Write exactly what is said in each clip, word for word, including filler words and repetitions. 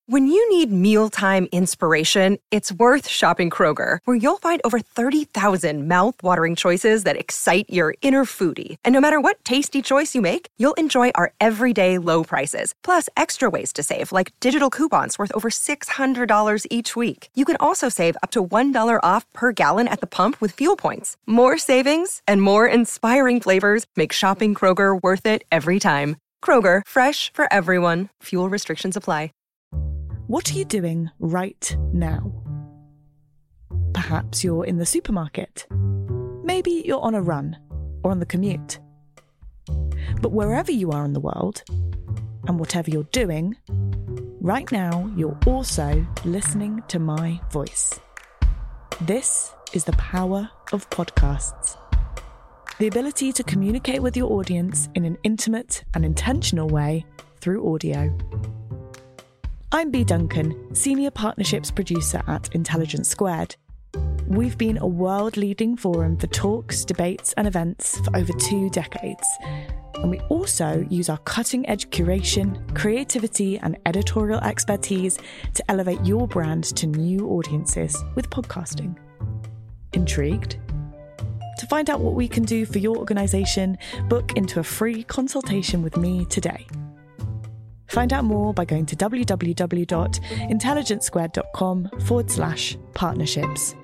When you need mealtime inspiration, it's worth shopping Kroger, where you'll find over thirty thousand mouth-watering choices that excite your inner foodie. And no matter what tasty choice you make, you'll enjoy our everyday low prices, plus extra ways to save, like digital coupons worth over six hundred dollars each week. You can also save up to one dollar off per gallon at the pump with fuel points. More savings and more inspiring flavors make shopping Kroger worth it every time. Kroger, fresh for everyone. Fuel restrictions apply. What are you doing right now? Perhaps you're in the supermarket. Maybe you're on a run or on the commute. But wherever you are in the world, and whatever you're doing, right now you're also listening to my voice. This is the power of podcasts. The ability to communicate with your audience in an intimate and intentional way through audio. I'm Bea Duncan, Senior Partnerships Producer at Intelligence Squared. We've been a world-leading forum for talks, debates and events for over two decades. And we also use our cutting-edge curation, creativity and editorial expertise to elevate your brand to new audiences with podcasting. Intrigued? To find out what we can do for your organisation, book into a free consultation with me today. Find out more by going to www.intelligencesquared.com forward slash partnerships.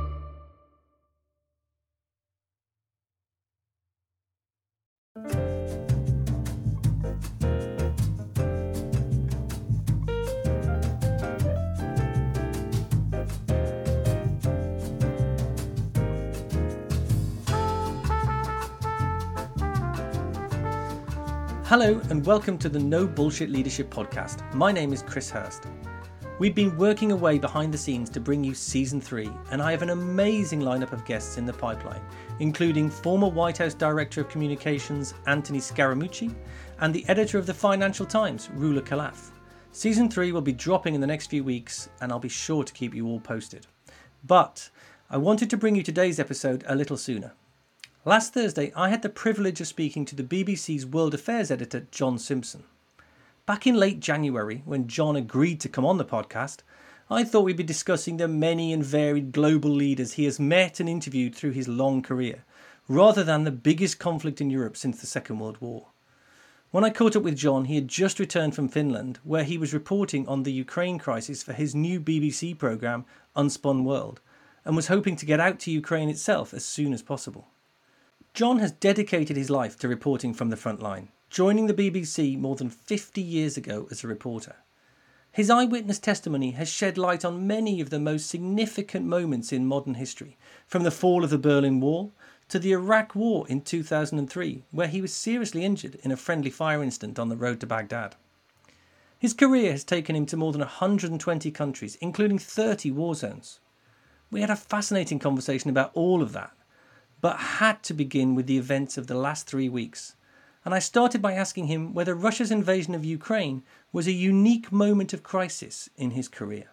Hello and welcome to the No Bullshit Leadership Podcast. My name is Chris Hurst. We've been working away behind the scenes to bring you season three, and I have an amazing lineup of guests in the pipeline, including former White House Director of Communications Anthony Scaramucci and the editor of the Financial Times, Rula Khalaf. Season three will be dropping in the next few weeks, and I'll be sure to keep you all posted. But I wanted to bring you today's episode a little sooner. Last Thursday, I had the privilege of speaking to the B B C's World Affairs editor, John Simpson. Back in late January, when John agreed to come on the podcast, I thought we'd be discussing the many and varied global leaders he has met and interviewed through his long career, rather than the biggest conflict in Europe since the Second World War. When I caught up with John, he had just returned from Finland, where he was reporting on the Ukraine crisis for his new B B C programme, Unspun World, and was hoping to get out to Ukraine itself as soon as possible. John has dedicated his life to reporting from the front line, joining the B B C more than fifty years ago as a reporter. His eyewitness testimony has shed light on many of the most significant moments in modern history, from the fall of the Berlin Wall to the Iraq War in two thousand three, where he was seriously injured in a friendly fire incident on the road to Baghdad. His career has taken him to more than one hundred twenty countries, including thirty war zones. We had a fascinating conversation about all of that, but had to begin with the events of the last three weeks. And I started by asking him whether Russia's invasion of Ukraine was a unique moment of crisis in his career.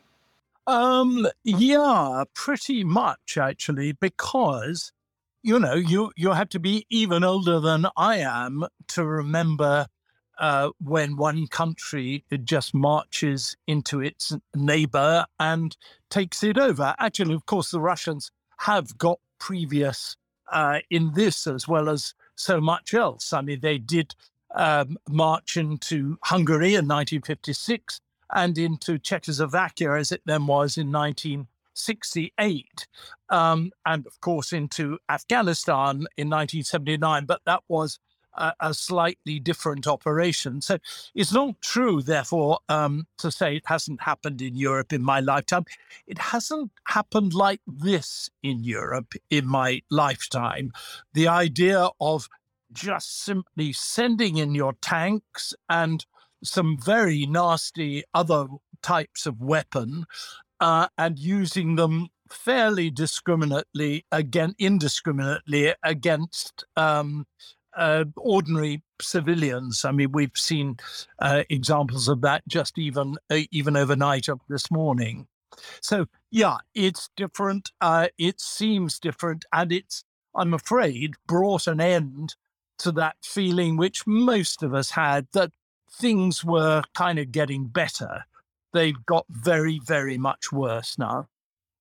Um, yeah, pretty much, actually, because, you know, you, you have to be even older than I am to remember uh, when one country just marches into its neighbor and takes it over. Actually, of course, the Russians have got previous Uh, in this as well as so much else. I mean, they did um, march into Hungary in nineteen fifty-six and into Czechoslovakia, as it then was, in nineteen sixty-eight, um, and of course into Afghanistan in nineteen seventy-nine, but that was a, a slightly different operation. So it's not true, therefore, um, to say it hasn't happened in Europe in my lifetime. It hasn't happened like this in Europe in my lifetime. The idea of just simply sending in your tanks and some very nasty other types of weapon uh, and using them fairly discriminately, again, indiscriminately against um, Uh, ordinary civilians. I mean, we've seen uh, examples of that just even uh, even overnight up this morning. So, yeah, it's different. Uh, it seems different. And it's, I'm afraid, brought an end to that feeling which most of us had that things were kind of getting better. they've got very, very much worse now.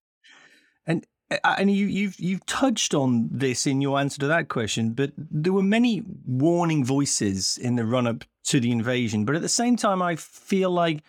And and you, you've you've touched on this in your answer to that question, but there were many warning voices in the run-up to the invasion. But at the same time, I feel like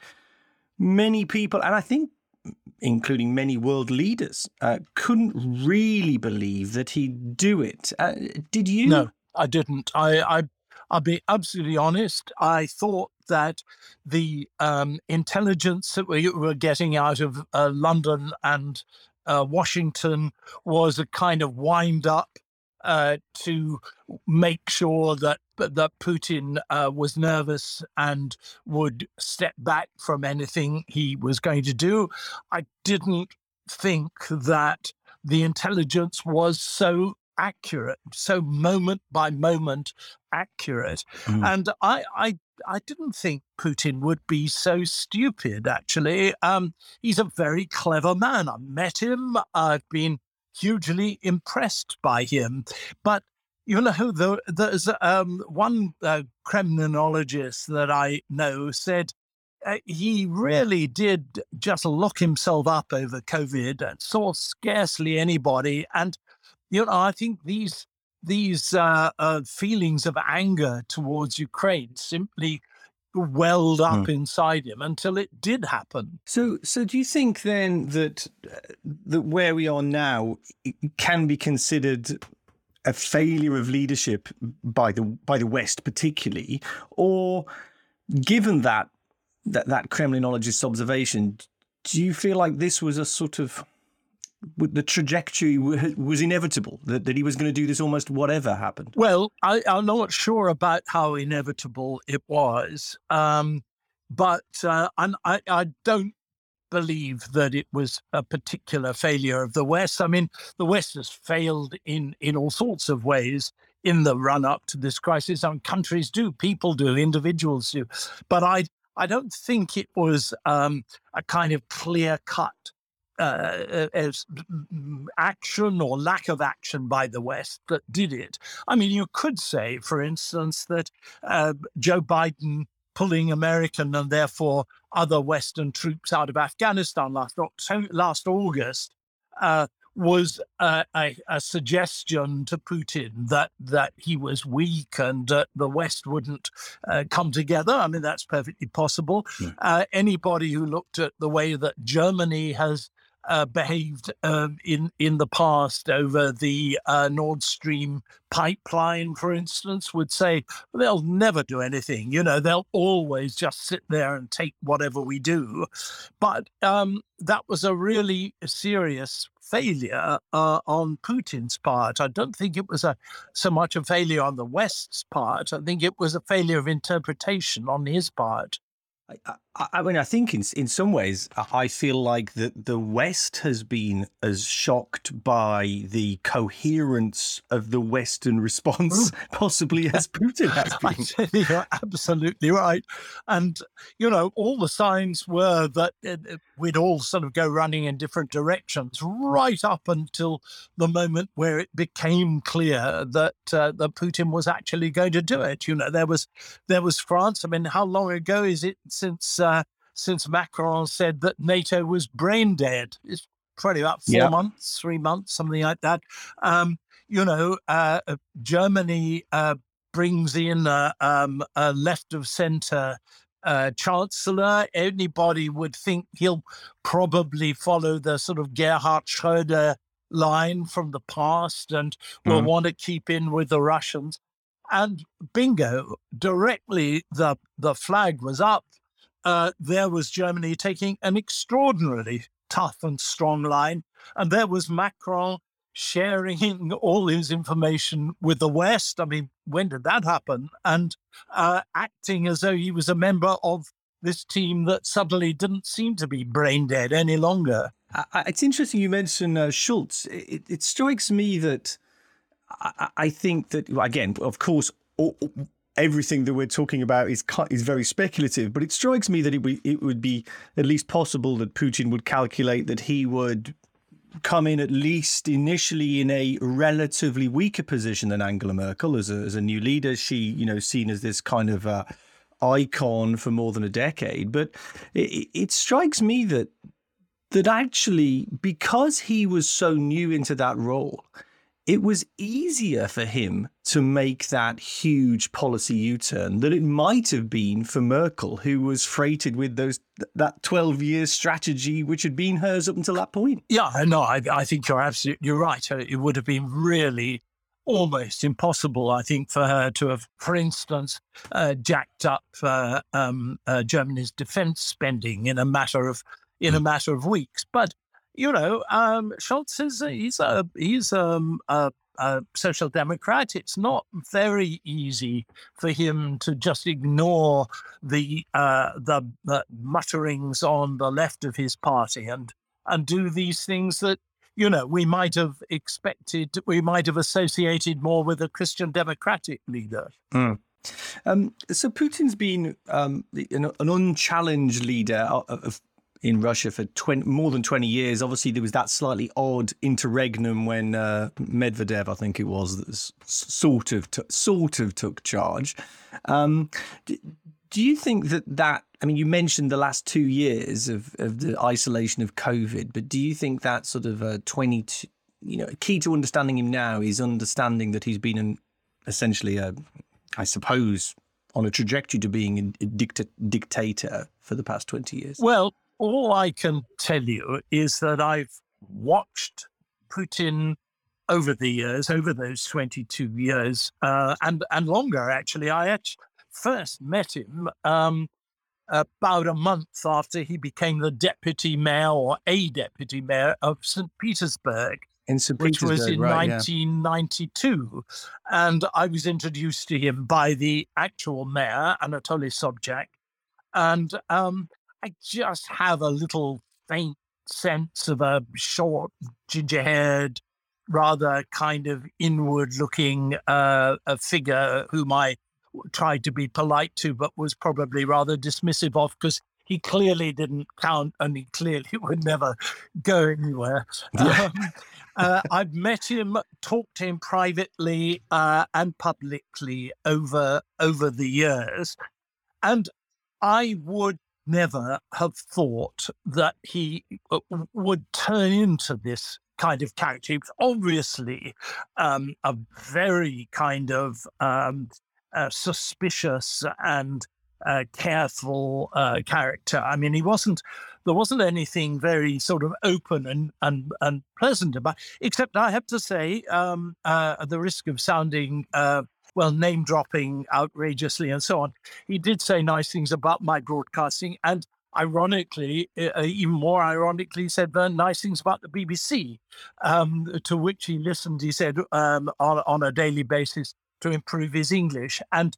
many people, and I think including many world leaders, uh, couldn't really believe that he'd do it. Uh, did you? No, I didn't. I, I, I'll be absolutely honest. I thought that the um, intelligence that we were getting out of uh, London and uh, Washington was a kind of wind up uh, to make sure that that Putin uh, was nervous and would step back from anything he was going to do. I didn't think that the intelligence was so accurate, so moment by moment accurate. Mm. And I, I, I didn't think Putin would be so stupid, actually. Um, he's a very clever man. I've met him. I've been hugely impressed by him. But you know, there, there's um, one uh, Kremlinologist that I know said uh, he really did just lock himself up over COVID and saw scarcely anybody. And, you know, I think these these uh, uh, feelings of anger towards Ukraine simply welled up mm. inside him until it did happen. So, so do you think then that uh, that where we are now can be considered a failure of leadership by the by the West, particularly, or given that that that Kremlinologist's observation, do you feel like this was a sort of the trajectory was inevitable, that, that he was going to do this almost whatever happened? Well, I, I'm not sure about how inevitable it was, um, but uh, I, I don't believe that it was a particular failure of the West. I mean, the West has failed in, in all sorts of ways in the run-up to this crisis. I mean, countries do, people do, individuals do. But I, I don't think it was um, a kind of clear-cut Uh, as action or lack of action by the West that did it. I mean, you could say, for instance, that uh, Joe Biden pulling American and therefore other Western troops out of Afghanistan last, last August uh, was a, a, a suggestion to Putin that that he was weak and that uh, the West wouldn't uh, come together. I mean, that's perfectly possible. Yeah. Uh, anybody who looked at the way that Germany has Uh, behaved uh, in in the past over the uh, Nord Stream pipeline, for instance, would say they'll never do anything. You know, they'll always just sit there and take whatever we do. But um, that was a really serious failure uh, on Putin's part. I don't think it was a so much a failure on the West's part. I think it was a failure of interpretation on his part. I, I mean, I think in in some ways, I feel like that the West has been as shocked by the coherence of the Western response possibly as Putin has been. You're absolutely right. And, you know, all the signs were that it, we'd all sort of go running in different directions right up until the moment where it became clear that uh, that Putin was actually going to do it. You know, there was there was France. I mean, how long ago is it since uh, since Macron said that NATO was brain dead? It's probably about four yep. months, three months, something like that. Um, you know, uh, Germany uh, brings in a, um, a left of centre uh, chancellor. Anybody would think he'll probably follow the sort of Gerhard Schröder line from the past and will mm. want to keep in with the Russians. And bingo, directly the the flag was up. Uh, there was Germany taking an extraordinarily tough and strong line. And there was Macron sharing all his information with the West. I mean, when did that happen? And uh, acting as though he was a member of this team that suddenly didn't seem to be brain dead any longer. I, it's interesting you mentioned uh, Schultz. It, it strikes me that I, I think that, again, of course, all, everything that we're talking about is is very speculative, but it strikes me that it, be, it would be at least possible that Putin would calculate that he would come in at least initially in a relatively weaker position than Angela Merkel as a, as a new leader. She, you know, seen as this kind of uh, icon for more than a decade. But it, it strikes me that that actually, because he was so new into that role, it was easier for him to make that huge policy U-turn than it might have been for Merkel, who was freighted with those that twelve-year strategy, which had been hers up until that point. Yeah, no, I, I think you're absolutely right. It would have been really almost impossible, I think, for her to have, for instance, uh, jacked up uh, um, uh, Germany's defense spending in a matter of in a matter of weeks. But you know, um, Scholz is a, he's a he's um, a, a social democrat. It's not very easy for him to just ignore the uh, the, the mutterings on the left of his party and and do these things that, you know, we might have expected, we might have associated more with a Christian democratic leader. Mm. Um, so Putin's been um, an, an unchallenged leader of, of in Russia for twenty, more than twenty years. Obviously, there was that slightly odd interregnum when uh, Medvedev, I think it was, that s- sort of t- sort of took charge. Um, do, do you think that that? I mean, you mentioned the last two years of, of the isolation of COVID, but do you think that sort of uh, twenty, you know, key to understanding him now is understanding that he's been an, essentially a, I suppose, on a trajectory to being a, a dicta- dictator for the past twenty years? Well, all I can tell you is that I've watched Putin over the years, over those twenty-two years, uh, and, and longer, actually. I actually first met him um, about a month after he became the deputy mayor or a deputy mayor of Saint Petersburg. In Saint Which was in right, nineteen ninety-two. Yeah. And I was introduced to him by the actual mayor, Anatoly Sobchak. And um, I just have a little faint sense of a short, ginger-haired, rather kind of inward-looking uh, a figure whom I tried to be polite to, but was probably rather dismissive of, because he clearly didn't count and he clearly would never go anywhere. Yeah. Um, uh, I've met him, talked to him privately uh, and publicly over over the years, and I would never have thought that he would turn into this kind of character. He was obviously um, a very kind of um, uh, suspicious and uh, careful uh, character. I mean, he wasn't. There wasn't anything very sort of open and and, and pleasant about. Except, I have to say, um, uh, at the risk of sounding Uh, well, name dropping outrageously and so on, he did say nice things about my broadcasting, and ironically, uh, even more ironically, said very nice things about the B B C, um, to which he listened, he said, um, on, on a daily basis to improve his English. And,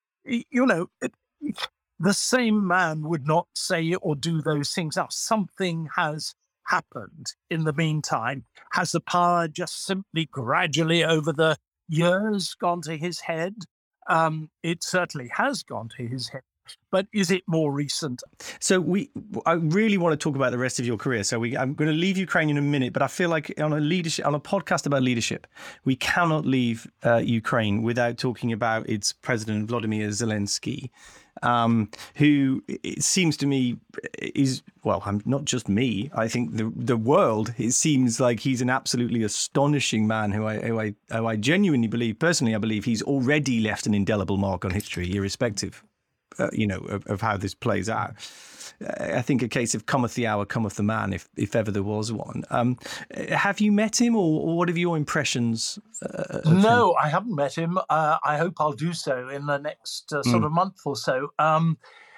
you know, it, the same man would not say or do those things. Now, something has happened in the meantime. Has the power just simply gradually over the years gone to his head? Um, it certainly has gone to his head. But is it more recent? So we, I really want to talk about the rest of your career. So we, I'm going to leave Ukraine in a minute, but I feel like on a leadership, on a podcast about leadership, we cannot leave uh, Ukraine without talking about its president, Vladimir Zelensky, um, who it seems to me is, well, I'm not just me. I think the the world. It seems like he's an absolutely astonishing man who I who I, who I genuinely believe, personally, I believe he's already left an indelible mark on history, irrespective. Uh, you know, of, of how this plays out. Uh, I think a case of cometh the hour, cometh the man, if if ever there was one. Um, have you met him, or, or what are your impressions? Uh, no, him? I haven't met him. Uh, I hope I'll do so in the next uh, sort mm. of month or so. Um,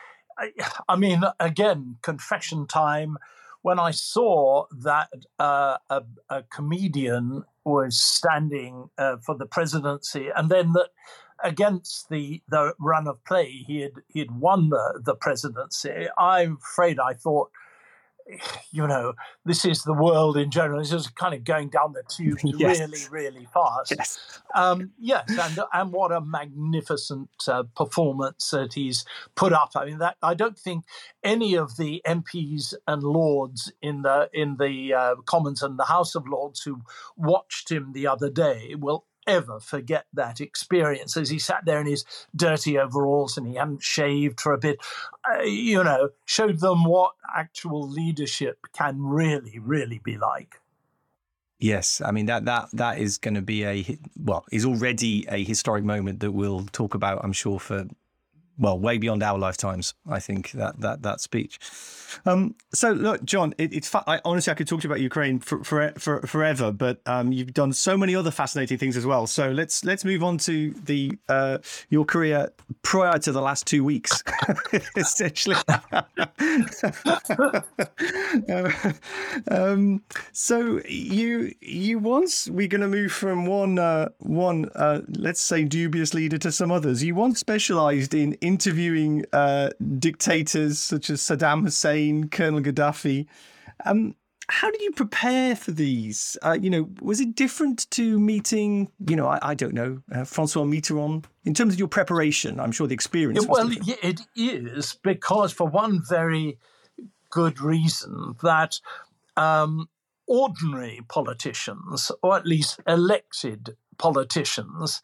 I, I mean, again, confession time. When I saw that uh, a, a comedian was standing uh, for the presidency, and then that against the, the run of play, he had he had won the, the presidency, I'm afraid I thought, you know, this is the world in general. It's just kind of going down the tubes yes. really, really fast. Yes, um, yes, and and what a magnificent uh, performance that he's put up. I mean, that I don't think any of the M Ps and Lords in the in the uh, Commons and the House of Lords who watched him the other day will ever forget that experience as he sat there in his dirty overalls and he hadn't shaved for a bit, uh, you know, showed them what actual leadership can really, really be like. Yes, I mean, that that that is going to be a, well, is already a historic moment that we'll talk about, I'm sure, for, well, way beyond our lifetimes, I think, that that that speech. Um, so, look, John, it, it's fa- I, honestly, I could talk to you about Ukraine for, for, for forever, but um, you've done so many other fascinating things as well. So let's let's move on to the uh, your career prior to the last two weeks, essentially. um, so you you once, we're going to move from one uh, one uh, let's say dubious leader to some others. You once specialised in interviewing uh, dictators such as Saddam Hussein, Colonel Gaddafi. Um, how did you prepare for these? Uh, you know, was it different to meeting, you know, I, I don't know, uh, Francois Mitterrand? In terms of your preparation, I'm sure the experience It, was well, different. yeah, it is, because for one very good reason, that um, ordinary politicians, or at least elected politicians,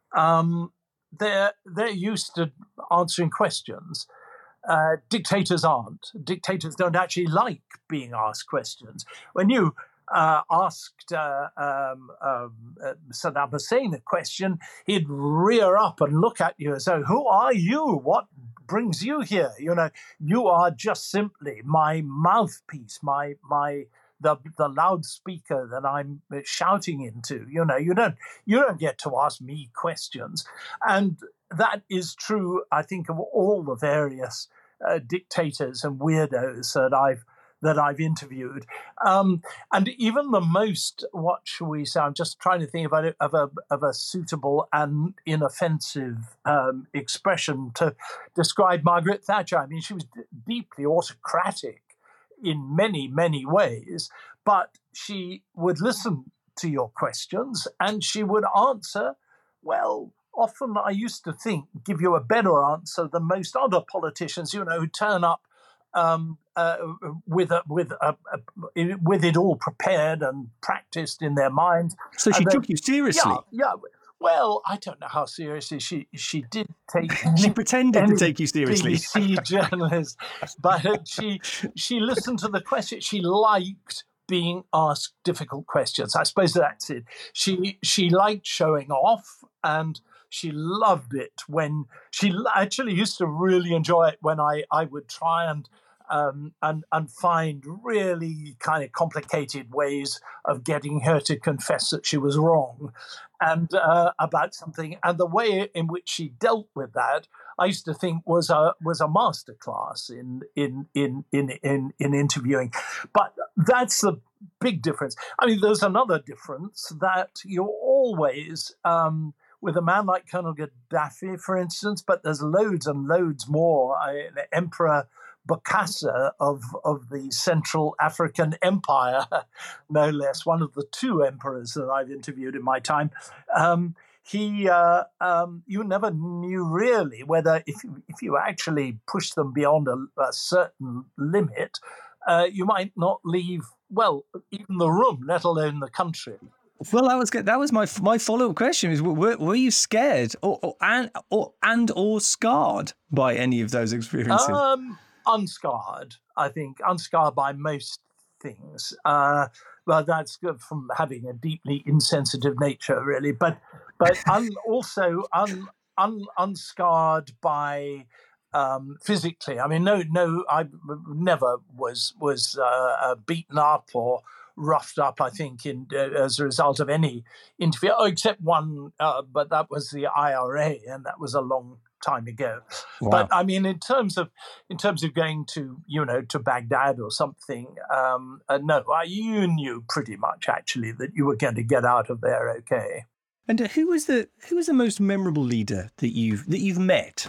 um, they're they're used to answering questions. Uh, dictators aren't. Dictators don't actually like being asked questions. When you uh, asked uh, um, um, uh, Saddam Hussein a question, he'd rear up and look at you as though, "Who are you? What brings you here? You know, you are just simply my mouthpiece, my my the the loudspeaker that I'm shouting into. You know, you don't you don't get to ask me questions." And that is true, I think, of all the various uh, dictators and weirdos that I've that I've interviewed, um, and even the most, what shall we say? I'm just trying to think of a of a, of a suitable and inoffensive um, expression to describe Margaret Thatcher. I mean, she was d- deeply autocratic in many many ways, but she would listen to your questions and she would answer well. Often I used to think, give you a better answer than most other politicians, you know, who turn up um, uh, with a, with a, a, with it all prepared and practiced in their minds. So she and took then, you seriously? Yeah, yeah. Well, I don't know how seriously she she did take. She pretended to take you seriously. B B C journalist, but she she listened to the question. She liked being asked difficult questions. I suppose that's it. She she liked showing off, and she loved it when she actually used to really enjoy it when I, I would try and um, and and find really kind of complicated ways of getting her to confess that she was wrong and uh, about something. And the way in which she dealt with that, I used to think was a was a masterclass in in in in in in interviewing. But that's the big difference. I mean, there's another difference that you're always um, with a man like Colonel Gaddafi, for instance, but there's loads and loads more. I, Emperor Bokassa of, of the Central African Empire, no less, one of the two emperors that I've interviewed in my time. Um, he, uh, um, you never knew really whether if, if you actually push them beyond a, a certain limit, uh, you might not leave, well, even the room, let alone the country. Well, that was good. That was my my follow up question: is were, were you scared or, or and or and or scarred by any of those experiences? Um, unscarred, I think, unscarred by most things. Uh, well, that's good from having a deeply insensitive nature, really. But but un, also un, un, unscarred by. Um, physically, I mean, no, no, I never was was uh, beaten up or roughed up. I think in uh, as a result of any interview, oh, except one, uh, but that was the I R A, and that was a long time ago. Wow. But I mean, in terms of in terms of going to you know to Baghdad or something, um, uh, no, I, you knew pretty much actually that you were going to get out of there okay. And who was the who was the most memorable leader that you've that you've met?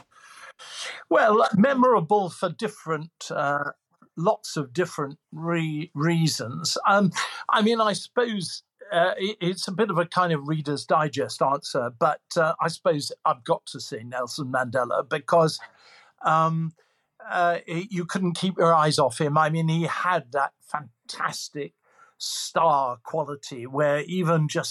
Well, memorable for different, uh, lots of different re- reasons. Um, I mean, I suppose uh, it, it's a bit of a kind of Reader's Digest answer, but uh, I suppose I've got to say Nelson Mandela because um, uh, you couldn't keep your eyes off him. I mean, he had that fantastic star quality where even just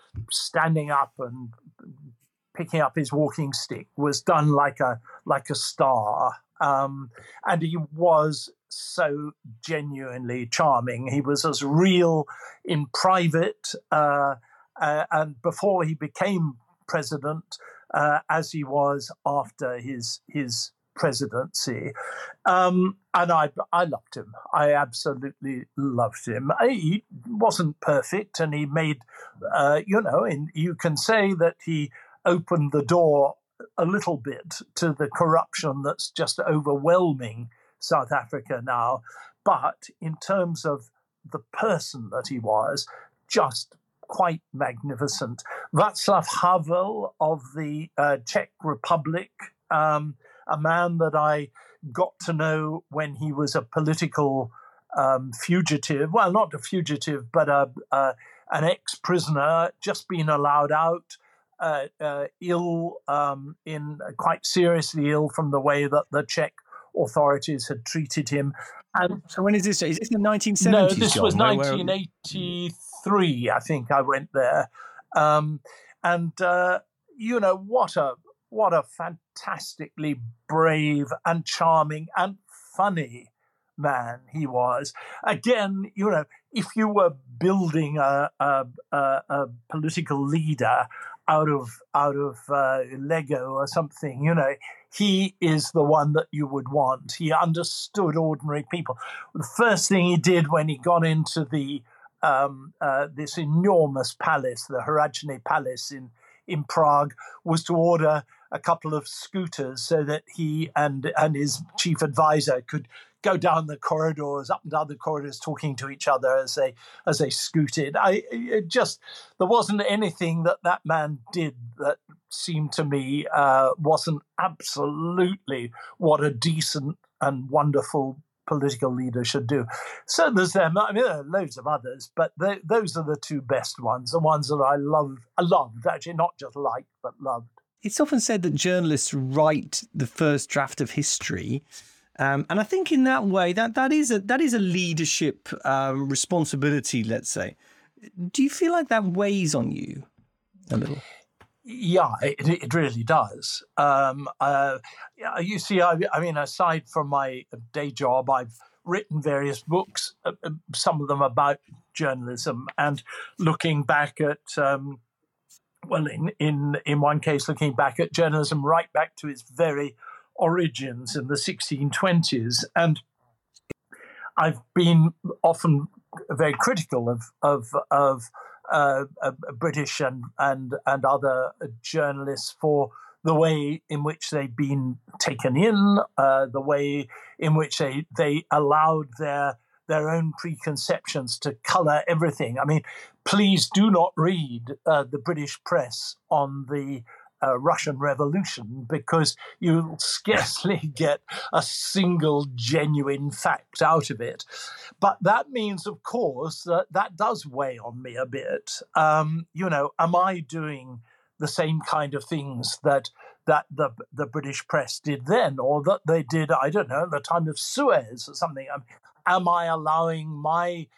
standing up and picking up his walking stick was done like a like a star. Um, and he was so genuinely charming. He was as real in private uh, uh, and before he became president uh, as he was after his his presidency. Um, and I I loved him. I absolutely loved him. He wasn't perfect, and he made, uh, you know, and you can say that he opened the door a little bit to the corruption that's just overwhelming South Africa now. But in terms of the person that he was, just quite magnificent. Václav Havel of the uh, Czech Republic, um, a man that I got to know when he was a political um, fugitive. Well, not a fugitive, but a, a, an ex-prisoner, just been allowed out. Uh, uh, ill, um, in uh, quite seriously ill from the way that the Czech authorities had treated him. And so when is this? Is this the nineteen seventies? No, this John? was nineteen eighty-three. I think I went there, um, and uh, you know what a what a fantastically brave and charming and funny man he was. Again, you know, if you were building a a, a, a political leader out of out of uh, Lego or something, you know, he is the one that you would want. He understood ordinary people. The first thing he did when he got into the um, uh, this enormous palace, the Hradzhany Palace in in Prague, was to order a couple of scooters so that he and and his chief advisor could go down the corridors, up and down the corridors, talking to each other as they as they scooted. I it just there wasn't anything that that man did that seemed to me uh, wasn't absolutely what a decent and wonderful political leader should do. So there's them. I mean, there are loads of others, but they, those are the two best ones, the ones that I love. I loved, actually, not just liked, but loved. It's often said that journalists write the first draft of history. Um, and I think in that way, that, that is a that is a leadership um, responsibility, let's say. Do you feel like that weighs on you a little? Yeah, it, it really does. Um, uh, you see, I, I mean, aside from my day job, I've written various books, uh, some of them about journalism, and looking back at, um, well, in, in, in one case, looking back at journalism right back to its very origins in the sixteen twenties. And I've been often very critical of of of uh, uh, British and and and other journalists for the way in which they've been taken in, uh, the way in which they they allowed their their own preconceptions to colour everything. I mean, please do not read uh, the British press on the Uh, Russian Revolution, because you'll scarcely get a single genuine fact out of it. But that means, of course, that that does weigh on me a bit. Um, you know, am I doing the same kind of things that that the the British press did then, or that they did, I don't know, at the time of Suez or something? Um, am I allowing my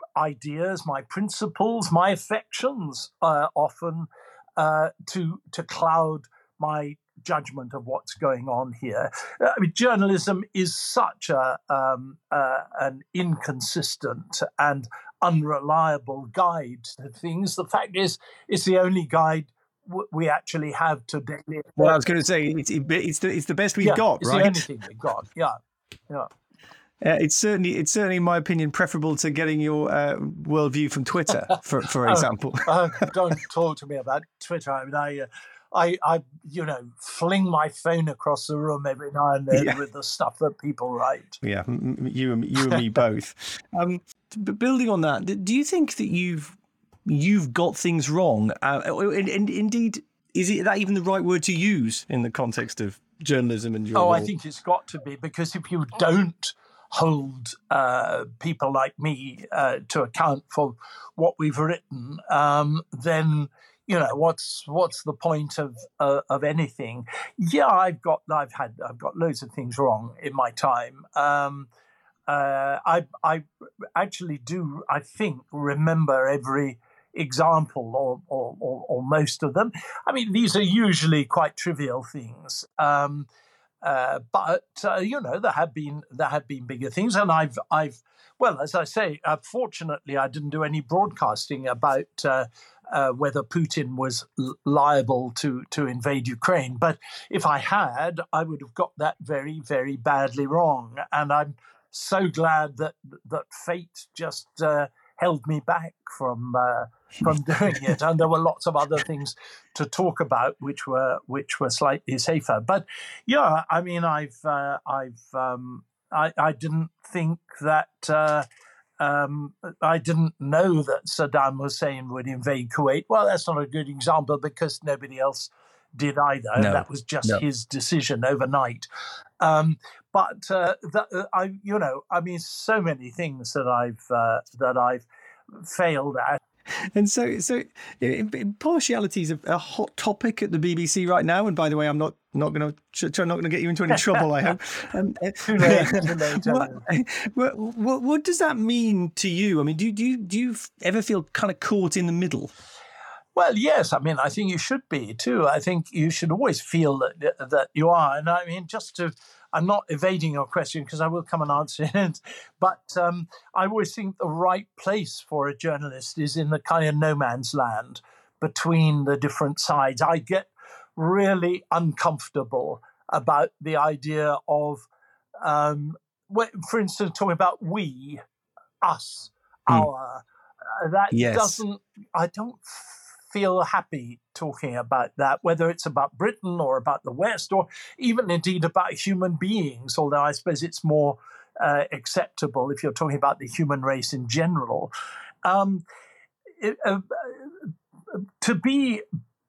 ideas, my principles, my affections uh, often Uh, to to cloud my judgment of what's going on here? I mean, journalism is such a um, uh, an inconsistent and unreliable guide to things. The fact is, it's the only guide w- we actually have today. Well, I was going to say it's it's the it's the best we've yeah, got, it's right? the only thing we've got. Yeah, yeah. Uh, it's certainly, it's certainly, in my opinion, preferable to getting your uh, worldview from Twitter, for for example. oh, uh, don't talk to me about Twitter. I mean, I, uh, I, I, you know, fling my phone across the room every now and then yeah. with the stuff that people write. Yeah, you and you and me both. Um, but building on that, do you think that you've you've got things wrong? Uh, and, and indeed, is it that even the right word to use in the context of journalism and your? Oh, role? I think it's got to be, because if you don't hold uh, people like me uh, to account for what we've written, um, then you know what's what's the point of uh, of anything? Yeah, I've got I've had I've got loads of things wrong in my time. Um, uh, I I actually do I think remember every example, or, or, or, or most of them. I mean, these are usually quite trivial things. Um, uh, but, uh, you know, there have been there have been bigger things. And I've, I've well, as I say, uh, fortunately, I didn't do any broadcasting about uh, uh, whether Putin was l- liable to, to invade Ukraine. But if I had, I would have got that very, very badly wrong. And I'm so glad that that fate just uh, held me back from uh, from doing it. And there were lots of other things to talk about which were which were slightly safer. But yeah, I mean, I've uh, I've um, I, I didn't think that. Uh, Um, I didn't know that Saddam Hussein would invade Kuwait. Well, that's not a good example because nobody else did either. No, that was just no. his decision overnight. Um, but uh, that, uh, I, you know, I mean, so many things that I've uh, that I've failed at. And so, so impartiality is a, a hot topic at the B B C right now. And by the way, I'm not not going to try not going to get you into any trouble, I hope. Um, too late, too late. What, what, what does that mean to you? I mean, do, do you do you ever feel kind of caught in the middle? Well, yes. I mean, I think you should be too. I think you should always feel that that you are. And I mean, just to. I'm not evading your question because I will come and answer it. But um, I always think the right place for a journalist is in the kind of no man's land between the different sides. I get really uncomfortable about the idea of, um, for instance, talking about we, us, mm. our. Uh, that yes. doesn't, I don't feel happy talking about that, whether it's about Britain or about the West or even indeed about human beings, although I suppose it's more uh, acceptable if you're talking about the human race in general. Um, it, uh, to be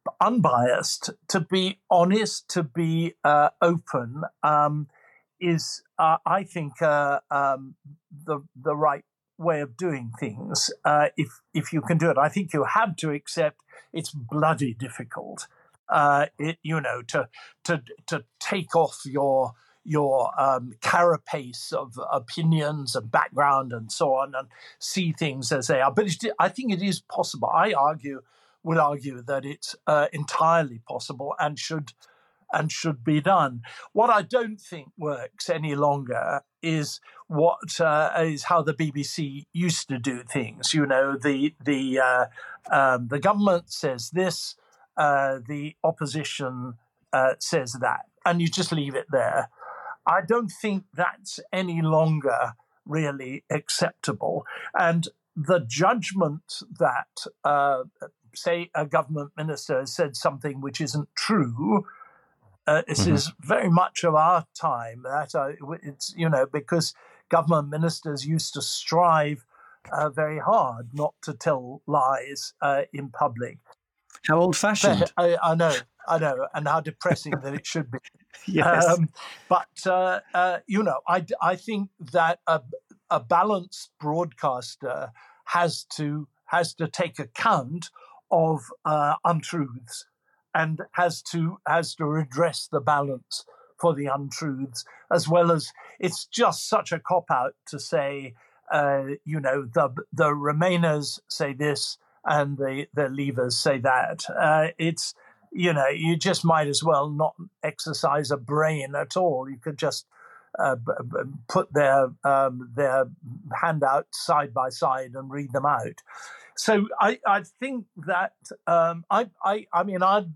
unbiased, to be honest, to be uh, open um, is, uh, I think, uh, um, the the right way of doing things. Uh, if if you can do it, I think you have to accept it's bloody difficult. Uh, it you know to to to take off your your um, carapace of opinions and background and so on and see things as they are. But it's, I think it is possible. I argue would argue that it's uh, entirely possible and should and should be done. What I don't think works any longer is what uh, is how the B B C used to do things. You know, the the uh, um, the government says this, uh, the opposition uh, says that, and you just leave it there. I don't think that's any longer really acceptable. And the judgment that, uh, say, a government minister said something which isn't true. Uh, this mm-hmm. is very much of our time. That uh, it's you know because government ministers used to strive uh, very hard not to tell lies uh, in public. How old-fashioned! I, I know, I know, and how depressing that it should be. Yes, um, but uh, uh, you know, I I think that a, a balanced broadcaster has to has to take account of uh, untruths. And has to has to redress the balance for the untruths, as well as it's just such a cop-out to say, uh, you know, the the Remainers say this and the, the Leavers say that. Uh, it's, you know, you just might as well not exercise a brain at all. You could just uh, b- b- put their um, their handouts side by side and read them out. So I, I think that um, I, I I mean I'd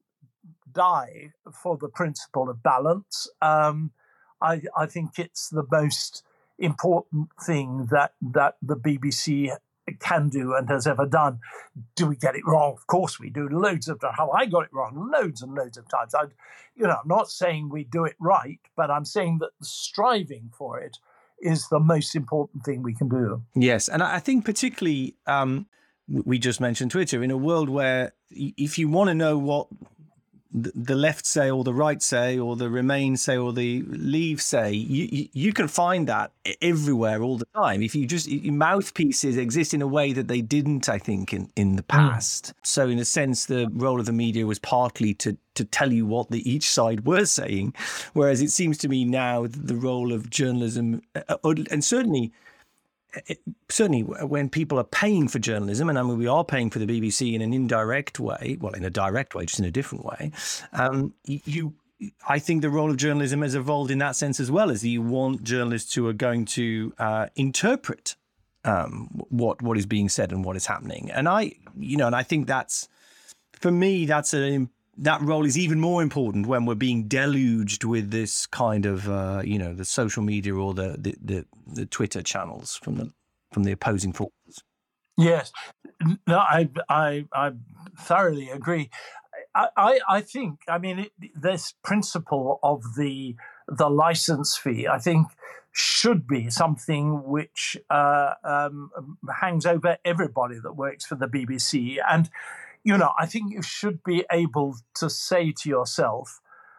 die for the principle of balance. Um, I I think it's the most important thing that that the B B C can do and has ever done. Do we get it wrong? Of course we do. Loads of times. How I got it wrong, loads and loads of times. I, you know, I'm not saying we do it right, but I'm saying that the striving for it is the most important thing we can do. Yes, and I think particularly um, we just mentioned Twitter. In a world where if you want to know what the left say or the right say or the Remain say or the Leave say, you, you, you can find that everywhere all the time. If you just, mouthpieces exist in a way that they didn't, I think, in, in the past. Mm. So in a sense, the role of the media was partly to, to tell you what the each side were saying, whereas it seems to me now the role of journalism, uh, and certainly it, certainly when people are paying for journalism, and I mean, we are paying for the B B C in an indirect way, well, in a direct way, just in a different way, um, you, I think the role of journalism has evolved in that sense as well, as you want journalists who are going to uh, interpret um, what what is being said and what is happening. And I, you know, and I think that's, for me, that's a that role is even more important when we're being deluged with this kind of, uh, you know, the social media or the, the, the, the Twitter channels from the from the opposing forces. Yes, no, I I, I thoroughly agree. I, I, I think, I mean, it, this principle of the the license fee, I think, should be something which uh, um, hangs over everybody that works for the B B C. And you know, I think you should be able to say to yourself,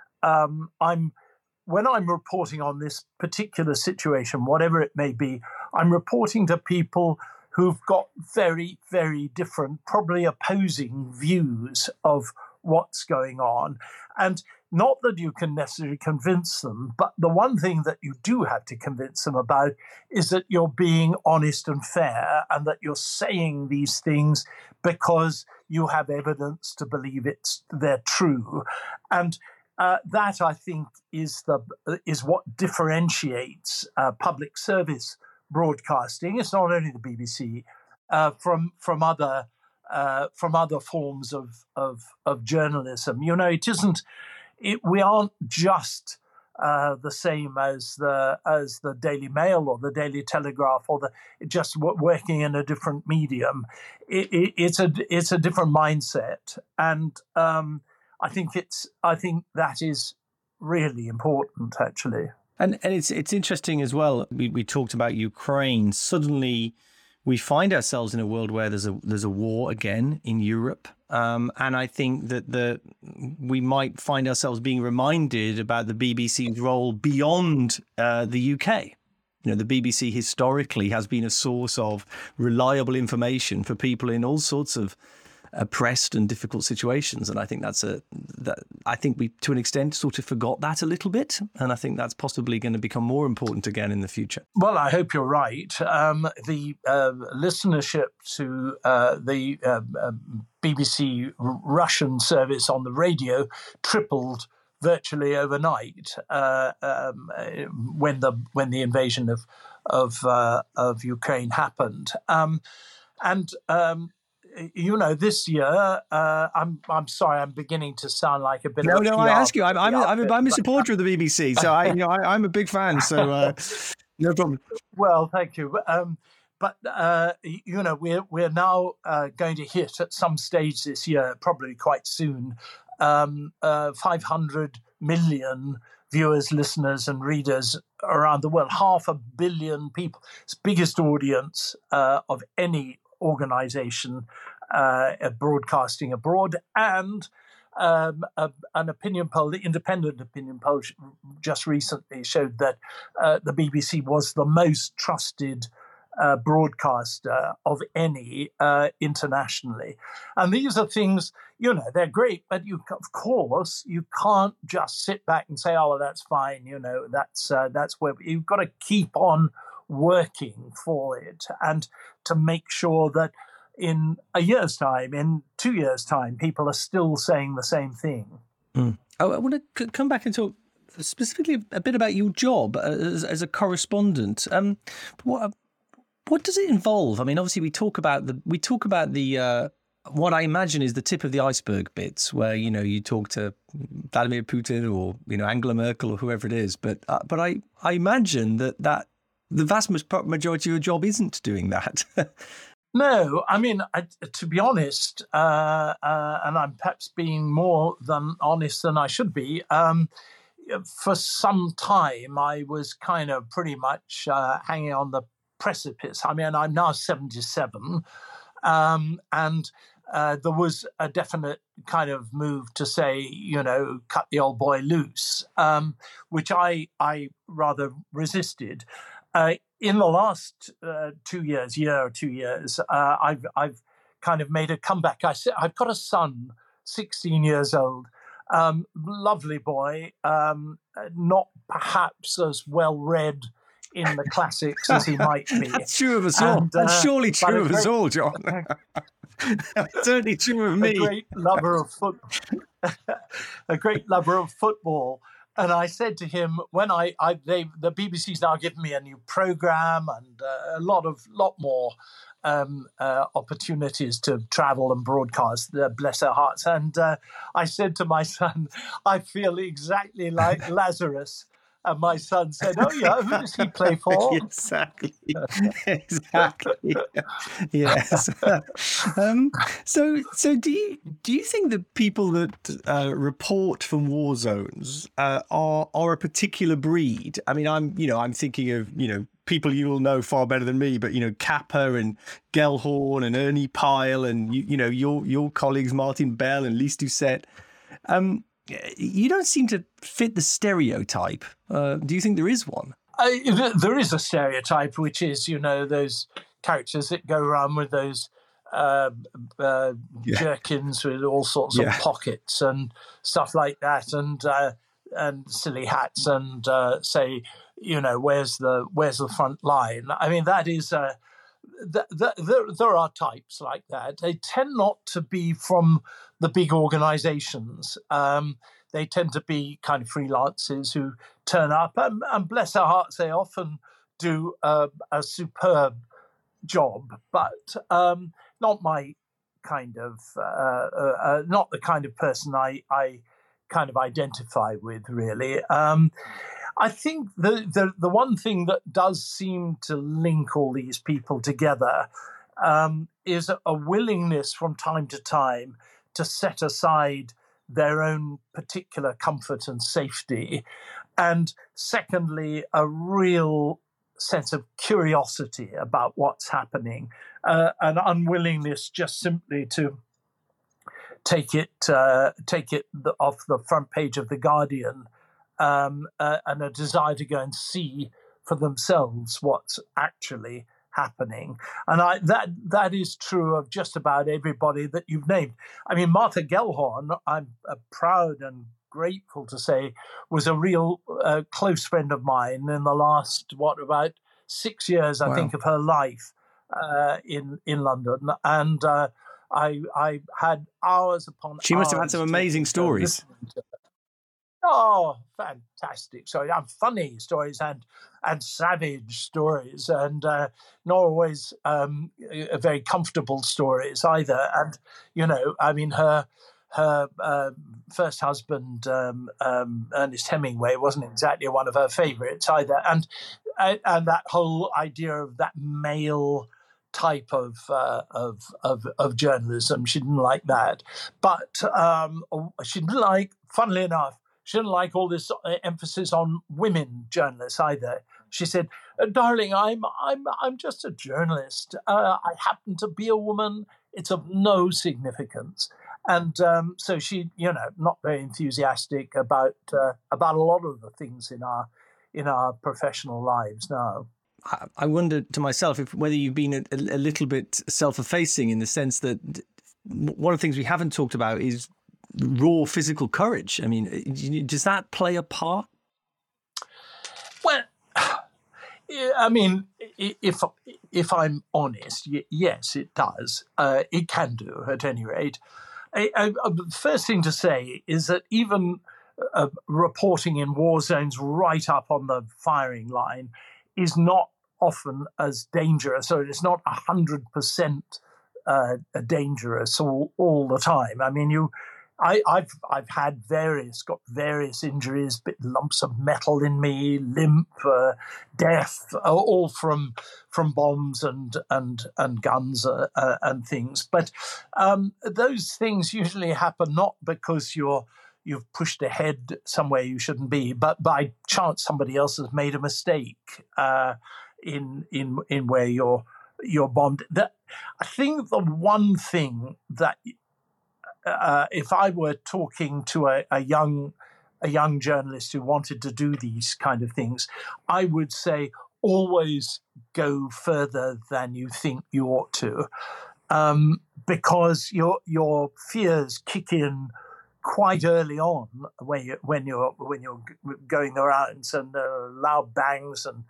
um, I'm when I'm reporting on this particular situation, whatever it may be, I'm reporting to people who've got very, very different, probably opposing views of what's going on. And not that you can necessarily convince them, but the one thing that you do have to convince them about is that you're being honest and fair, and that you're saying these things because you have evidence to believe it's they're true. And uh, that, I think, is the is what differentiates uh, public service broadcasting. It's not only the B B C uh, from from other uh, from other forms of, of of journalism. You know, it isn't. It, we aren't just uh, the same as the as the Daily Mail or the Daily Telegraph, or the just working in a different medium. It, it, it's a it's a different mindset, and um, I think it's I think that is really important, actually. And and it's it's interesting as well. We we talked about Ukraine. Suddenly, we find ourselves in a world where there's a there's a war again in Europe. Um, and I think that the we might find ourselves being reminded about the B B C's role beyond uh, the U K. You know, the B B C historically has been a source of reliable information for people in all sorts of oppressed and difficult situations. And I think that's a that I think we, to an extent, sort of forgot that a little bit. And I think that's possibly going to become more important again in the future. Well, I hope you're right. Um, the uh, listenership to uh, the uh, uh, B B C Russian service on the radio tripled virtually overnight uh, um, when the when the invasion of of uh, of Ukraine happened. Um, and um, You know, this year, uh, I'm I'm sorry, I'm beginning to sound like a bit no, of a no. P R, I ask you, I'm I'm, I'm, a, I'm a but, supporter of the B B C, so I you know I, I'm a big fan. So uh, no problem. Well, thank you. Um, but uh, you know, we're we're now uh, going to hit at some stage this year, probably quite soon, um, uh, five hundred million viewers, listeners, and readers around the world. Half a billion people. It's the biggest audience uh, of any organization uh, broadcasting abroad. And um, a, an opinion poll, the independent opinion poll just recently showed that uh, the B B C was the most trusted uh, broadcaster of any uh, internationally. And these are things, you know, they're great, but you, of course, you can't just sit back and say, oh, well, that's fine, you know, that's uh, that's where you've got to keep on working for it, and to make sure that in a year's time, in two years' time, people are still saying the same thing. Mm. I, I want to c- come back and talk specifically a bit about your job as, as a correspondent. Um, what what does it involve? I mean, obviously, we talk about the we talk about the uh, what I imagine is the tip of the iceberg bits, where you know you talk to Vladimir Putin or you know Angela Merkel or whoever it is. But uh, but I I imagine that that. The vast majority of your job isn't doing that. No, I mean, I, to be honest, uh, uh, and I'm perhaps being more than honest than I should be, um, for some time I was kind of pretty much uh, hanging on the precipice. I mean, I'm now seventy-seven, um, and uh, there was a definite kind of move to say, you know, cut the old boy loose, um, which I, I rather resisted. Uh, in the last uh, two years, year or two years, uh, I've I've kind of made a comeback. I I've got a son, sixteen years old, um, lovely boy, um, not perhaps as well read in the classics as he might be. That's true of us all. And, That's uh, surely but true a of us great- all, John. That's certainly true of A me. great lover of football. A great lover of football. And I said to him, when I, I they, the B B C's now given me a new program and uh, a lot of lot more um, uh, opportunities to travel and broadcast. Uh, bless their hearts. And uh, I said to my son, I feel exactly like Lazarus. And my son said, "Oh yeah, who does he play for?" Exactly, exactly. Yes. um, so, so do you do you think that people that uh, report from war zones uh, are are a particular breed? I mean, I'm you know I'm thinking of you know people you will know far better than me, but you know Kappa and Gellhorn and Ernie Pyle and you, you know your your colleagues Martin Bell and Lise Doucette. Um, You don't seem to fit the stereotype. Uh, do you think there is one? I, there is a stereotype, which is, you know, those characters that go around with those uh, uh, Yeah. jerkins with all sorts Yeah. of pockets and stuff like that, and uh, and silly hats, and uh, say, you know, where's the where's the front line? I mean, that is. Uh, th- th- there, there are types like that. They tend not to be from the big organizations. Um, they tend to be kind of freelancers who turn up, and, and bless their hearts, they often do uh, a superb job, but um, not my kind of, uh, uh, uh, not the kind of person I, I kind of identify with, really. Um, I think the, the the one thing that does seem to link all these people together um, is a willingness from time to time to set aside their own particular comfort and safety, and secondly, a real sense of curiosity about what's happening, uh, an unwillingness just simply to take it uh, take it the, off the front page of The Guardian. Um, uh, and a desire to go and see for themselves what's actually happening. And I, that that is true of just about everybody that you've named. I mean, Martha Gellhorn, I'm uh, proud and grateful to say, was a real uh, close friend of mine in the last, what, about six years, I Wow. think, of her life uh, in, in London. And uh, I, I had hours upon She must have had hours some amazing talking to her, stories. listening to her. Oh, fantastic stories, and funny stories, and and savage stories, and uh, not always um, uh, very comfortable stories either. And you know, I mean, her her uh, first husband, um, um, Ernest Hemingway, wasn't exactly one of her favourites either. And and that whole idea of that male type of uh, of, of of journalism, she didn't like that. But um, she didn't like, funnily enough, she didn't like all this emphasis on women journalists either. She said, "Darling, I'm I'm I'm just a journalist. Uh, I happen to be a woman. It's of no significance." And um, so she, you know, not very enthusiastic about uh, about a lot of the things in our in our professional lives now. I, I wonder to myself if whether you've been a, a little bit self-effacing in the sense that one of the things we haven't talked about is raw physical courage. I mean, does that play a part? Well, I mean, if if I'm honest, yes, it does. Uh, it can do, at any rate. I, I, the first thing to say is that even uh, reporting in war zones right up on the firing line is not often as dangerous, or it's not one hundred percent uh, dangerous all, all the time. I mean, you... I, I've I've had various, got various injuries, bit lumps of metal in me, limp, uh, death, uh, all from from bombs and and and guns uh, uh, and things. But um, those things usually happen not because you're you've pushed ahead somewhere you shouldn't be, but by chance somebody else has made a mistake uh, in in in where you're you're bombed. That, I think the one thing that Uh, if I were talking to a, a young a young journalist who wanted to do these kind of things, I would say always go further than you think you ought to, um, because your your fears kick in quite early on when you when you're when you're going around, and uh, loud bangs and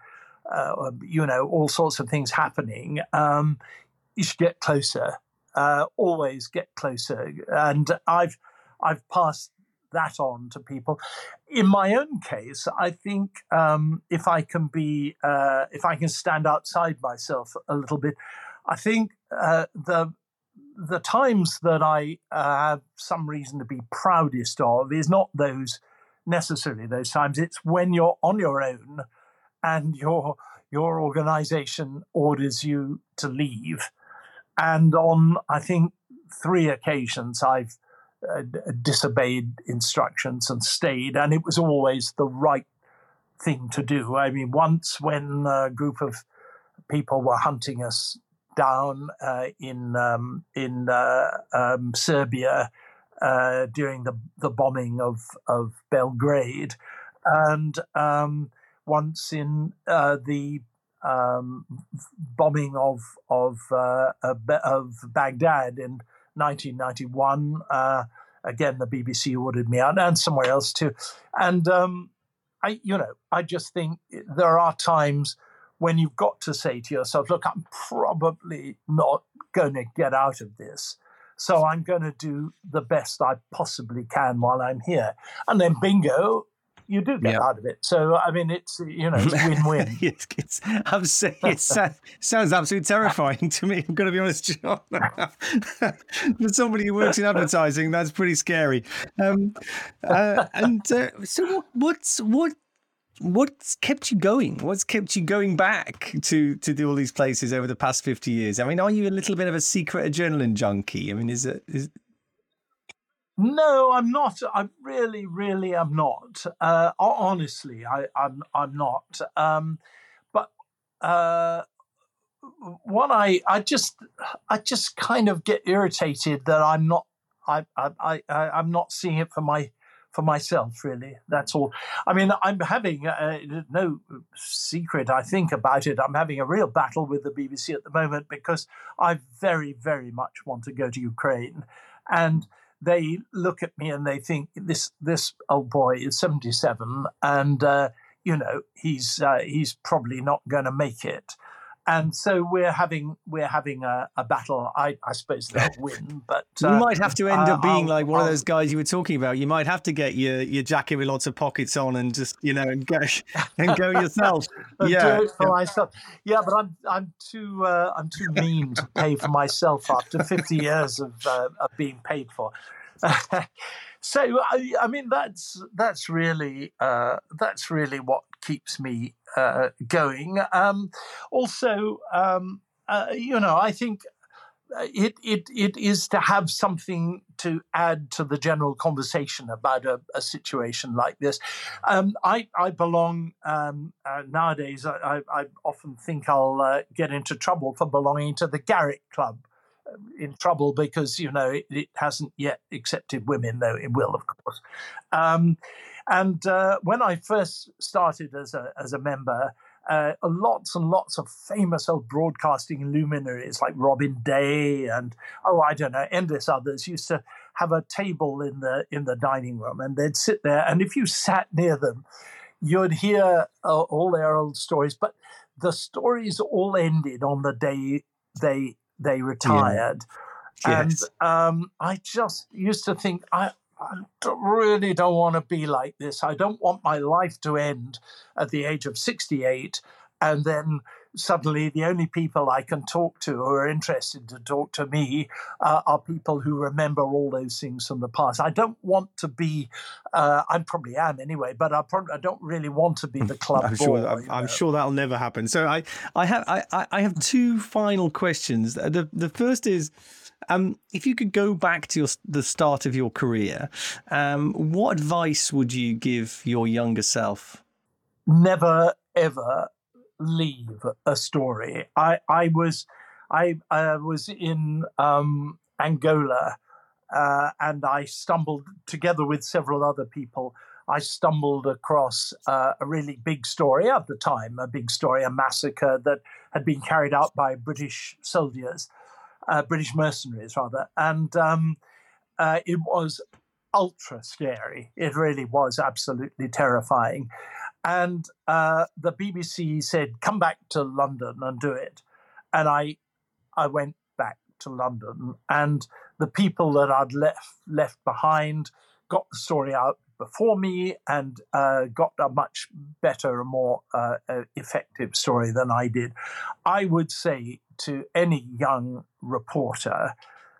uh, you know, all sorts of things happening, um, you should get closer. Uh, always get closer. And I've I've passed that on to people. In my own case, I think um, if I can be, uh, if I can stand outside myself a little bit, I think uh, the the times that I uh, have some reason to be proudest of is not those necessarily those times. It's when you're on your own and your your organization orders you to leave. And on, I think, three occasions, I've uh, disobeyed instructions and stayed, and it was always the right thing to do. I mean, once when a group of people were hunting us down uh, in um, in uh, um, Serbia uh, during the the bombing of of Belgrade, and um, once in uh, the um, bombing of of uh, of Baghdad in nineteen ninety-one. Uh, again, the B B C ordered me out, and somewhere else too. And um, I, you know, I just think there are times when you've got to say to yourself, look, I'm probably not going to get out of this. So I'm going to do the best I possibly can while I'm here. And then bingo, you do get yeah. out of it. So, I mean, it's, you know, it's win-win. it's, it's, I'm saying, it sounds absolutely terrifying to me. I'm going to be honest, John. For somebody who works in advertising, that's pretty scary. Um, uh, and uh, so what, what's, what, What's kept you going? What's kept you going back to, to do all these places over the past fifty years? I mean, are you a little bit of a secret adrenaline junkie? I mean, is it? Is... No, I'm not. I really, really am not. Uh, honestly, I, I'm I'm not. Um, but uh, what I I just I just kind of get irritated that I'm not. I I, I I'm not seeing it for my. For myself, really. That's all. I mean, I'm having uh, no secret, I think, about it. I'm having a real battle with the B B C at the moment because I very, very much want to go to Ukraine. And they look at me and they think, this this old boy is seventy-seven and, uh, you know, he's uh, he's probably not going to make it. And so we're having we're having a, a battle. I, I suppose they'll win, but uh, you might have to end uh, up being I'll, like one I'll, of those guys you were talking about. You might have to get your, your jacket with lots of pockets on and just, you know, and go and go yourself. Yeah, do it for yeah. myself. Yeah, but I'm I'm too uh, I'm too mean to pay for myself after fifty years of uh, of being paid for. So I, I mean that's that's really uh, that's really what keeps me uh, going. Um, also, um, uh, you know, I think it it it is to have something to add to the general conversation about a, a situation like this. Um, I I belong um, uh, nowadays. I, I, I often think I'll uh, get into trouble for belonging to the Garrick Club. In trouble because, you know, it, it hasn't yet accepted women, though it will, of course. Um, and uh, when I first started as a as a member, uh, lots and lots of famous old broadcasting luminaries like Robin Day and, oh, I don't know, endless others used to have a table in the in the dining room, and they'd sit there. And if you sat near them, you'd hear uh, all their old stories. But the stories all ended on the day they they retired. Yeah. Yes. And um, I just used to think, I, I really don't want to be like this. I don't want my life to end at the age of sixty-eight. And then suddenly the only people I can talk to who are interested to talk to me uh, are people who remember all those things from the past. I don't want to be, uh, I probably am anyway, but I, probably, I don't really want to be the club I'm boy. Sure, I'm, I'm sure that'll never happen. So I, I, have, I, I have two final questions. The, the first is, Um, if you could go back to your, the start of your career, um, what advice would you give your younger self? Never, ever leave a story. I, I was, I, I was in um, Angola, uh, and I stumbled together with several other people. I stumbled across uh, a really big story at the time, a big story, a massacre that had been carried out by British soldiers. Uh, British mercenaries, rather. And um, uh, it was ultra scary. It really was absolutely terrifying. and uh, the B B C said, come back to London and do it. And I I went back to London, and the people that I'd left left behind got the story out before me and uh, got a much better and more uh, effective story than I did. I would say to any young reporter,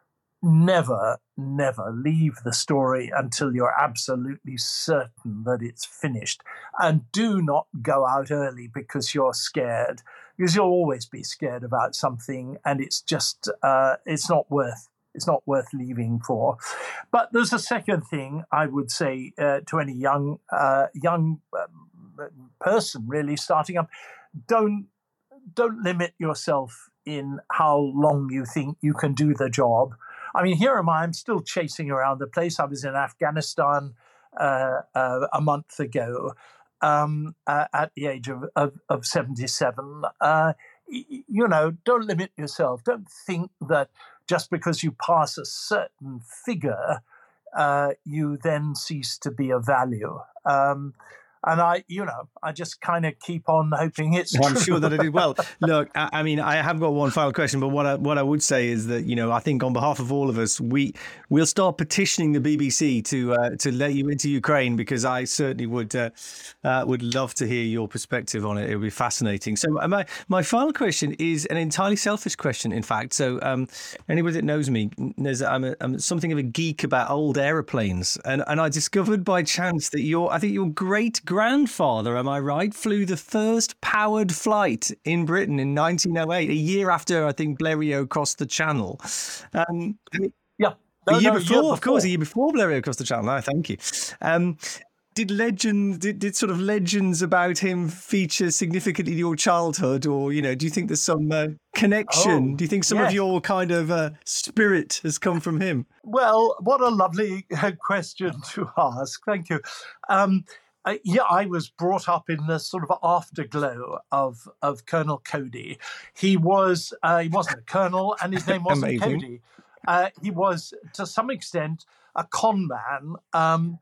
never, never leave the story until you're absolutely certain that it's finished. And do not go out early because you're scared, because you'll always be scared about something, and it's just, uh, it's not worth It's not worth leaving for. But there's a second thing I would say uh, to any young uh, young uh, person really starting up: don't don't limit yourself in how long you think you can do the job. I mean, here am I. I'm still chasing around the place. I was in Afghanistan uh, uh, a month ago um, uh, at the age of, of, of seventy-seven. Uh, y- you know, don't limit yourself. Don't think that just because you pass a certain figure, uh, you then cease to be of value. Um, and I, you know, I just kind of keep on hoping it's well, true. I'm sure that it is. Well, look, I, I mean, I have got one final question, but what I, what I would say is that, you know, I think on behalf of all of us, we we'll start petitioning the B B C to uh, to let you into Ukraine, because I certainly would uh, uh, would love to hear your perspective on it. It would be fascinating. So my my final question is an entirely selfish question, in fact. So um, anybody that knows me knows that I'm, a, I'm something of a geek about old aeroplanes, and and I discovered by chance that your I think your great grandfather, am I right, flew the first powered flight in Britain in nineteen oh eight, a year after I think Blériot crossed the Channel. Um, yeah, the no, year, no, before, year of course, the year before Blériot crossed the Channel. No, thank you. Um, did legend, did, did sort of legends about him feature significantly in your childhood, or you know, do you think there's some uh, connection? Oh, do you think some yes. of your kind of uh, spirit has come from him? Well, what a lovely question to ask. Thank you. Um, Uh, yeah, I was brought up in the sort of afterglow of of Colonel Cody. He was uh, he wasn't a colonel, and his name wasn't Amazing. Cody. Uh, he was, to some extent, a con man, um,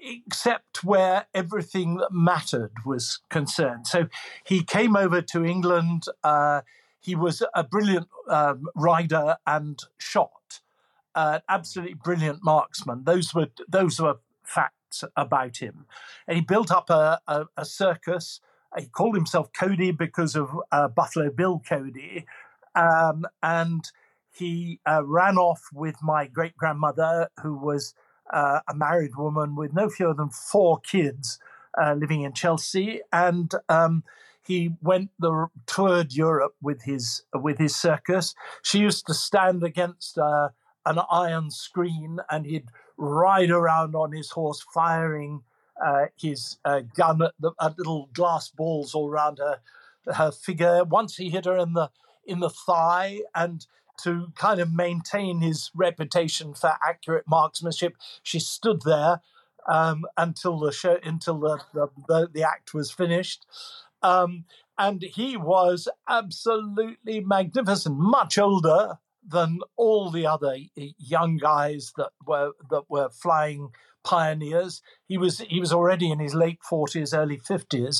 except where everything that mattered was concerned. So he came over to England. Uh, he was a brilliant um, rider and shot, uh, absolutely brilliant marksman. Those were those were facts about him. And he built up a, a, a circus. He called himself Cody because of uh, Buffalo Bill Cody. Um, and he uh, ran off with my great-grandmother, who was uh, a married woman with no fewer than four kids uh, living in Chelsea. And um, he went the toured Europe with his with his circus. She used to stand against uh, an iron screen, and he'd ride around on his horse, firing uh, his uh, gun at, the, at little glass balls all around her her figure. Once he hit her in the in the thigh, and to kind of maintain his reputation for accurate marksmanship, she stood there um, until the show, until the the, the, the act was finished. Um, and he was absolutely magnificent, much older than all the other young guys that were that were flying pioneers. He was he was already in his late forties, early fifties,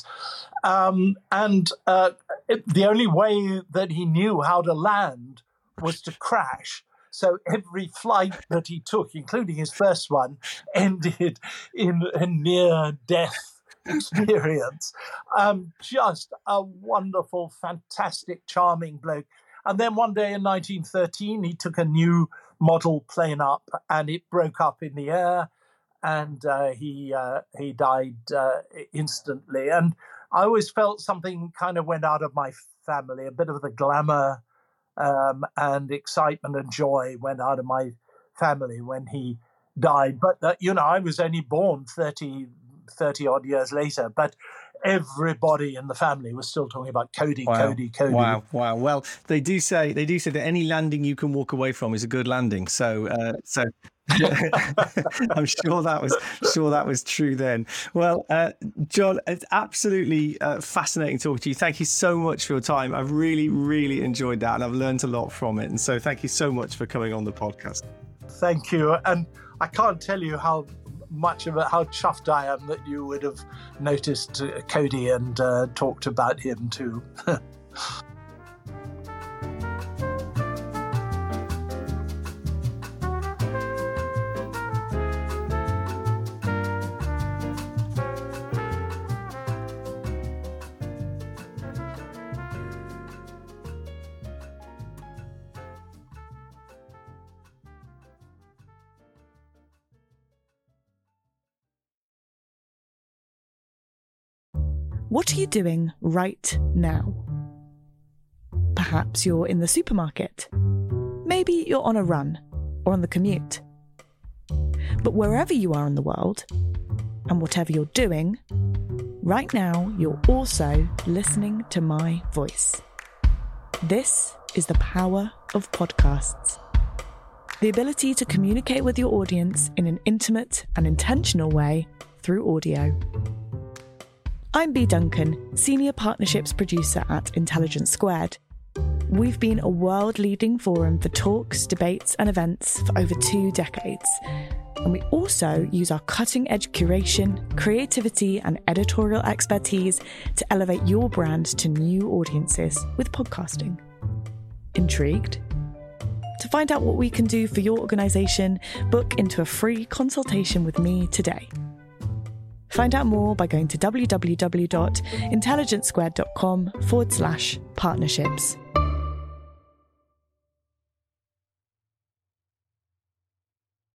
um, and uh, it, the only way that he knew how to land was to crash. So every flight that he took, including his first one, ended in a near-death experience. Um, just a wonderful, fantastic, charming bloke. And then one day in nineteen thirteen, he took a new model plane up, and it broke up in the air, and uh, he uh, he died uh, instantly. And I always felt something kind of went out of my family. A bit of the glamour um, and excitement and joy went out of my family when he died. But uh, you know, I was only born thirty, thirty odd years later. But everybody in the family was still talking about Cody, Wow. Cody, Cody. Wow, wow. Well, they do say they do say that any landing you can walk away from is a good landing. So, uh, so I'm sure that was sure that was true then. Well, uh, John, it's absolutely uh, fascinating talking to you. Thank you so much for your time. I've really, really enjoyed that, and I've learned a lot from it. And so, thank you so much for coming on the podcast. Thank you. And I can't tell you how much about how chuffed I am that you would have noticed uh, Cody and uh, talked about him too. What are you doing right now? Perhaps you're in the supermarket. Maybe you're on a run or on the commute. But wherever you are in the world, and whatever you're doing, right now you're also listening to my voice. This is the power of podcasts. The ability to communicate with your audience in an intimate and intentional way through audio. I'm Bea Duncan, Senior Partnerships Producer at Intelligence Squared. We've been a world-leading forum for talks, debates and events for over two decades. And we also use our cutting-edge curation, creativity and editorial expertise to elevate your brand to new audiences with podcasting. Intrigued? To find out what we can do for your organisation, book into a free consultation with me today. Find out more by going to www.intelligencesquared.com forward slash partnerships.